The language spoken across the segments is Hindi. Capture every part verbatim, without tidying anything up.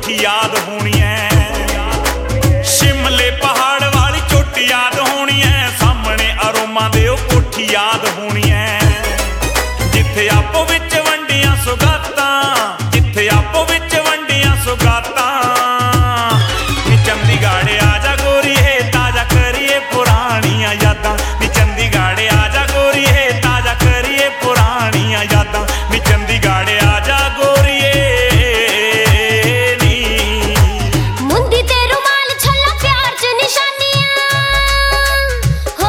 कोठी याद होनी है। शिमले पहाड़ वाली चोटी याद होनी है। सामने अरोमा दे ओ कोठी याद होनी है। जिथे आपो विच वंडियां सुगातां, जिथे आपो विच वंडियां सुगातां। नी चंडीगढ़ आजा गोरीए ताजा करिए पुरानियां यादां। नी चंडीगढ़ आजा गोरीए ताजा करिए पुरानियां यादां। नी चंडीगढ़ आजा गोरीए नी। मुंदी ते रुमाल छल्ला प्यार च निशानियां हो।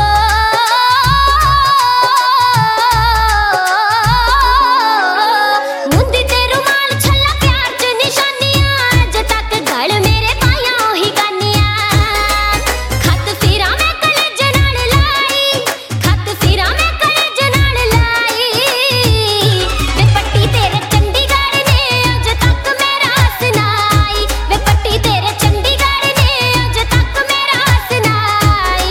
मुंदी ते रुमाल छल्ला प्यार च निशानियां। अज तक गल मेरे पाया ओही गानियां। खत फिरा मैं कलेज नाल लाई, खत फिरा मैं कलेज नाल लाई। वे पट्टी तेरे चंडीगढ़ ने अज तक मेरा सुनाई। वे पट्टी तेरे चंडीगढ़ ने अज तक मेरा सुनाई।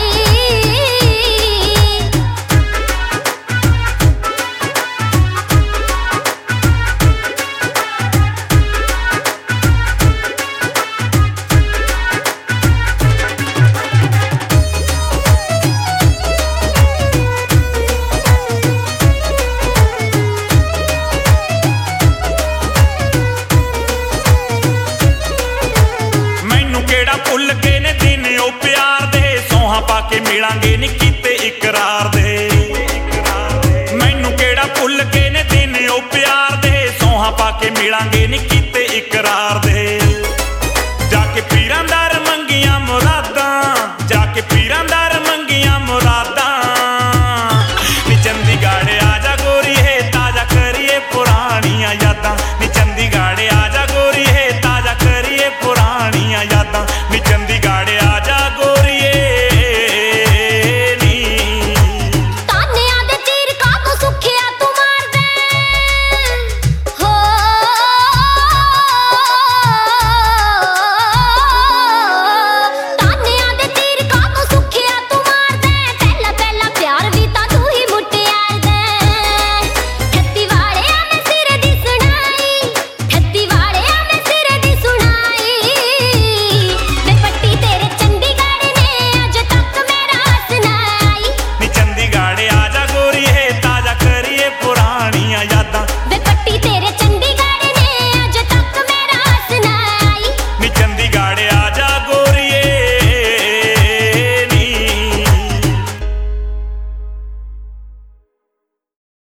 मैनू केड़ा भुल गए ने दिन ओ प्यार दे। सौहां पाके मिलांगे नी कीते इकरार दे। मैनू केड़ा भुल गए ने दिन ओ प्यार दे। सौहां पाके मिलांगे नी